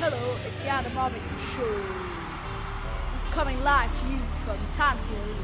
Hello, it's the Adam Armitage Show. Coming live to you from Tanfield.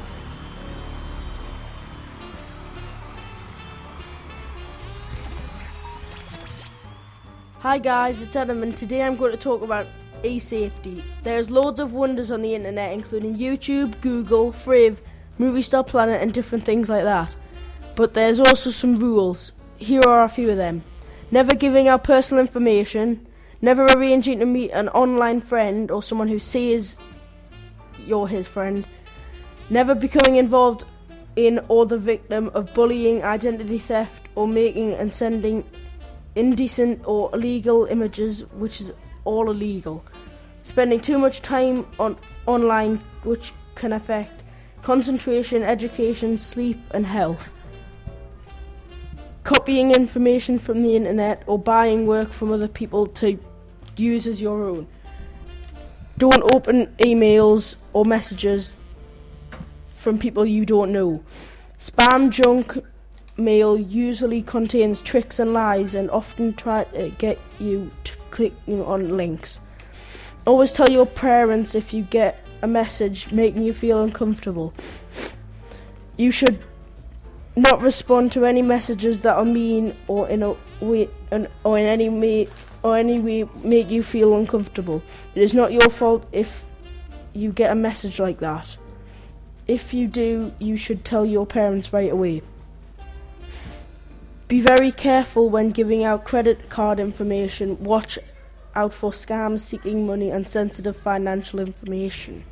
Hi guys, it's Adam and today I'm going to talk about e-safety. There's loads of wonders on the internet including YouTube, Google, Friv, Movie Star Planet and different things like that. But there's also some rules. Here are a few of them. Never giving out personal information, never arranging to meet an online friend or someone who says you're his friend, never becoming involved in or the victim of bullying, identity theft or making and sending indecent or illegal images, which is all illegal. Spending too much time online, which can affect concentration, education, sleep and health. Copying information from the internet or buying work from other people to use as your own. Don't open emails or messages from people you don't know. Spam junk mail usually contains tricks and lies and often try to get you to click on links. Always tell your parents if you get a message making you feel uncomfortable. You should not respond to any messages that are mean or in any way make you feel uncomfortable. It is not your fault if you get a message like that. If you do, you should tell your parents right away. Be very careful when giving out credit card information. Watch out for scams seeking money and sensitive financial information.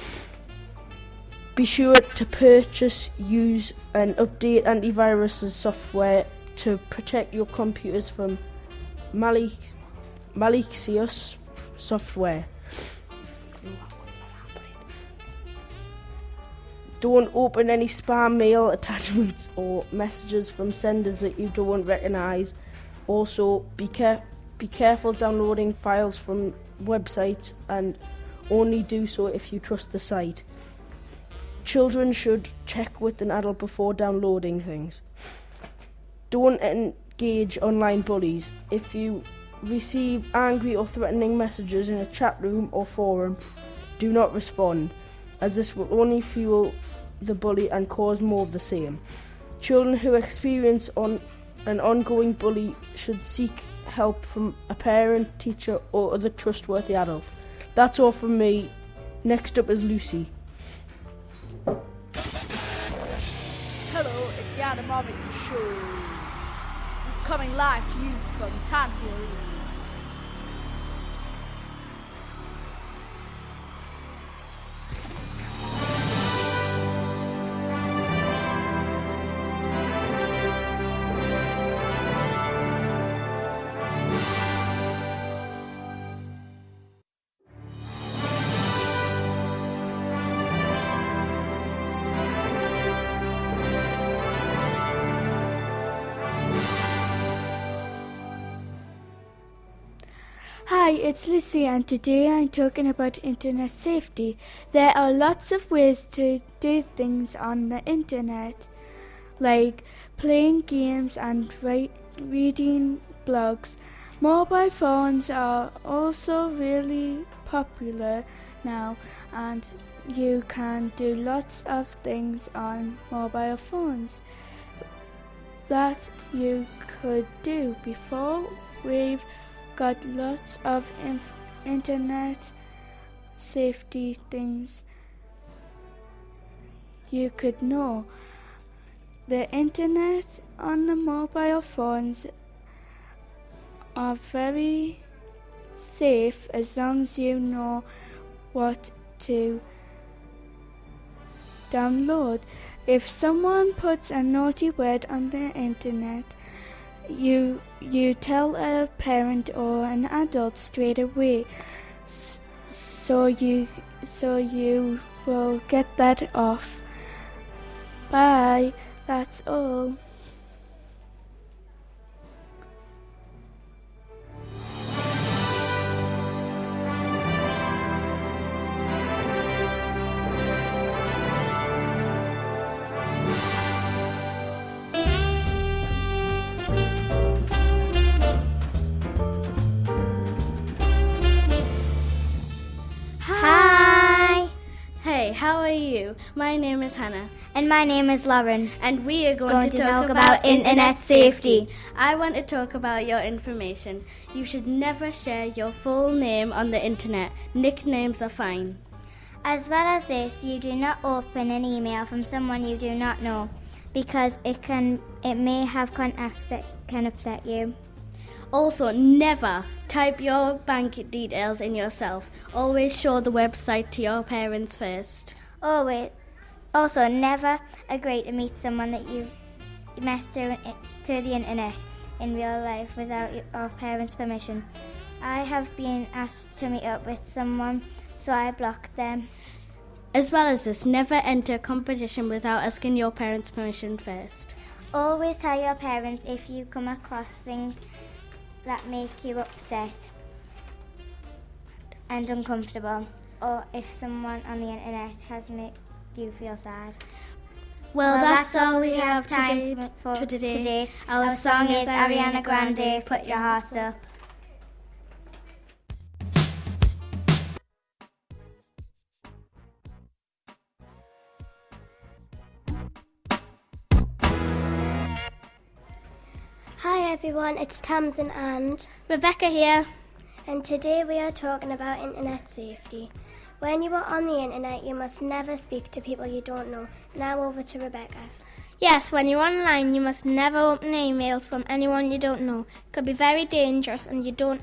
Be sure to purchase, use and update antivirus software to protect your computers from malicious software. Don't open any spam mail attachments or messages from senders that you don't recognise. Also, be careful downloading files from websites and only do so if you trust the site. Children should check with an adult before downloading things. Don't engage online bullies. If you receive angry or threatening messages in a chat room or forum, do not respond, as this will only fuel the bully and cause more of the same. Children who experience an ongoing bully should seek help from a parent, teacher or other trustworthy adult. That's all from me. Next up is Lucy. Hello, it's the Adam Armitage Show. Coming live to you from Tanfield. Hi, it's Lucy and today I'm talking about internet safety. There are lots of ways to do things on the internet, like playing games and reading blogs. Mobile phones are also really popular now and you can do lots of things on mobile phones that you could do before. We've got lots of internet safety things you could know. The internet on the mobile phones are very safe as long as you know what to download. If someone puts a naughty word on the internet, you tell a parent or an adult straight away, so you will get that off. Bye. That's all. how are you? My name is Hannah. And my name is Lauren. And we are going to talk about internet safety. I want to talk about your information. You should never share your full name on the internet. Nicknames are fine. As well as this, you do not open an email from someone you do not know, because it may have contacts that can upset you. Also, never type your bank details in yourself. Always show the website to your parents first. Always. Also, never agree to meet someone that you met through the internet in real life without your parents' permission. I have been asked to meet up with someone, so I blocked them. As well as this, never enter a competition without asking your parents' permission first. Always tell your parents if you come across things that make you upset and uncomfortable, or if someone on the internet has made you feel sad. Well, that's all we have time for today. Our song is Ariana Grande, Put Your Hearts Up. Hi everyone, it's Tamsin and Rebecca here. And today we are talking about internet safety. When you are on the internet, you must never speak to people you don't know. Now over to Rebecca. Yes, when you're online, you must never open emails from anyone you don't know. It could be very dangerous, and you don't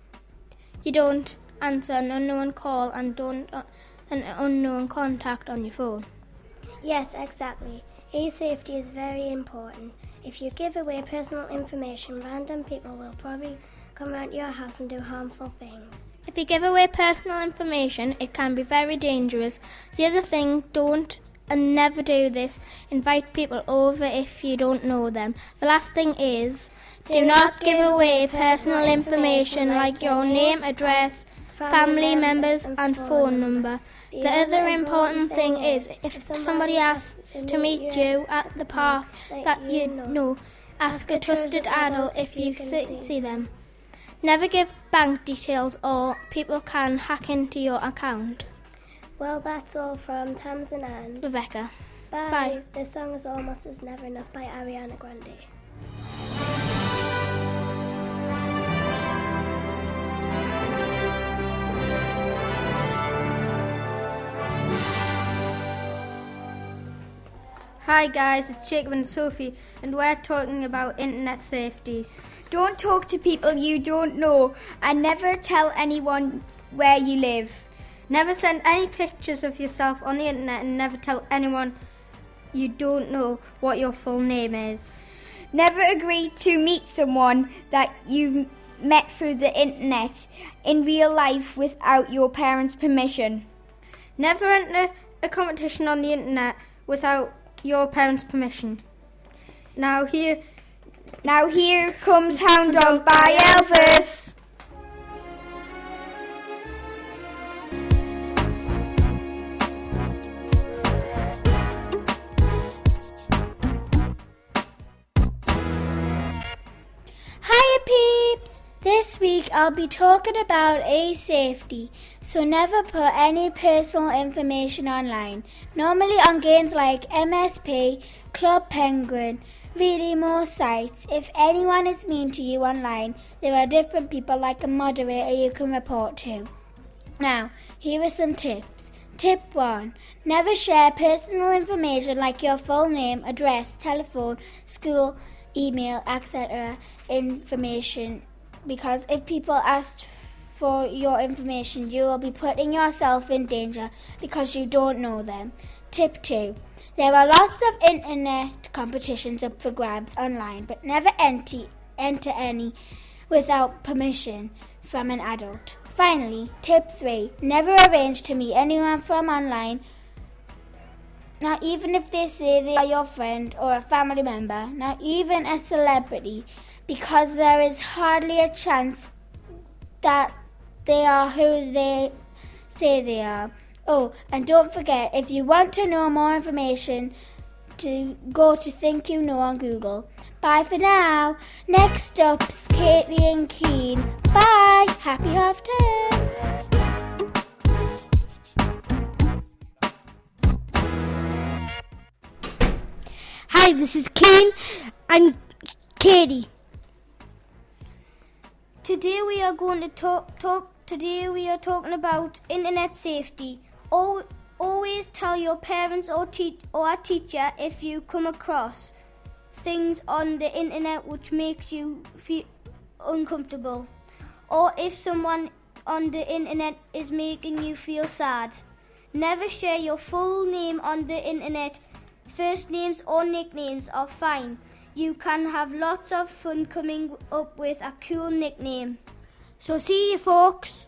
answer an unknown call and don't an unknown contact on your phone. Yes, exactly. E-safety is very important. If you give away personal information, random people will probably come around your house and do harmful things. If you give away personal information, it can be very dangerous. The other thing, don't and never do this. Invite people over if you don't know them. The last thing is, do not give away personal information like your name, address, family members and phone number. The other important thing is, if somebody asks to meet you at the park that you know, ask a trusted adult if you see them. Never give bank details or people can hack into your account. Well, that's all from Tamsin and Rebecca. Bye. Bye. This song is Almost Is Never Enough by Ariana Grande. Hi guys, it's Jacob and Sophie, and we're talking about internet safety. Don't talk to people you don't know, and never tell anyone where you live. Never send any pictures of yourself on the internet, and never tell anyone you don't know what your full name is. Never agree to meet someone that you've met through the internet in real life without your parents' permission. Never enter a competition on the internet without your parents' permission. Now here comes Hound Dog by Elvis. Hiya peeps! This week I'll be talking about e-safety, so never put any personal information online. Normally on games like MSP, Club Penguin, really more sites. If anyone is mean to you online, there are different people like a moderator you can report to. Now, here are some tips. Tip 1. Never share personal information like your full name, address, telephone, school, email, etc. information, because if people ask for your information, you will be putting yourself in danger because you don't know them. Tip 2. There are lots of internet competitions up for grabs online, but never enter any without permission from an adult. Finally, tip 3. Never arrange to meet anyone from online, not even if they say they are your friend or a family member, not even a celebrity, because there is hardly a chance that they are who they say they are. Oh, and don't forget, if you want to know more information, to go to Think You Know on Google. Bye for now. Next up's Katie and Keen. Bye. Happy half term. Hi, this is Kane and Katie. Today we are going to talking about internet safety. Always tell your parents or a teacher if you come across things on the internet which makes you feel uncomfortable, or if someone on the internet is making you feel sad. Never share your full name on the internet. First names or nicknames are fine. You can have lots of fun coming up with a cool nickname. So see you, folks.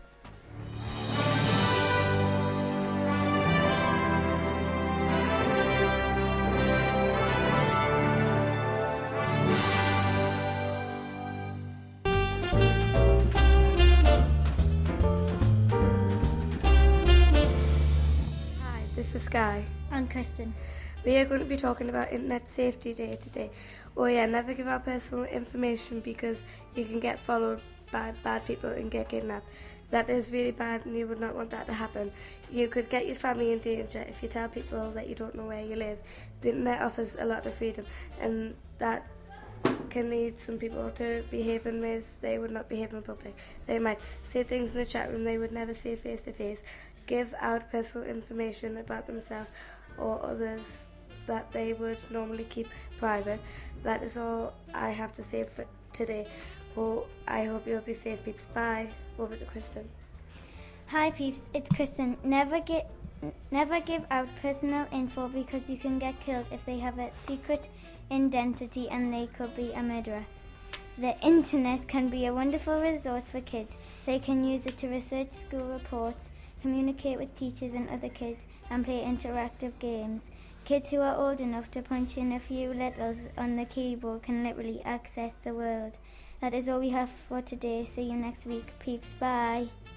This is Sky. And Kristen. We are going to be talking about Internet Safety Day today. Oh yeah, never give out personal information because you can get followed by bad people and get kidnapped. That is really bad and you would not want that to happen. You could get your family in danger if you tell people that you don't know where you live. The Internet offers a lot of freedom and that can lead some people to behave in ways they would not behave in public. They might say things in the chat room they would never say face to face. Give out personal information about themselves or others that they would normally keep private. That is all I have to say for today. Well, I hope you'll be safe, peeps. Bye. Over to Kristen. Hi peeps, it's Kristen. Never give out personal info because you can get killed if they have a secret identity and they could be a murderer. The internet can be a wonderful resource for kids. They can use it to research school reports, communicate with teachers and other kids, and play interactive games. Kids who are old enough to punch in a few letters on the keyboard can literally access the world. That is all we have for today. See you next week, peeps. Bye.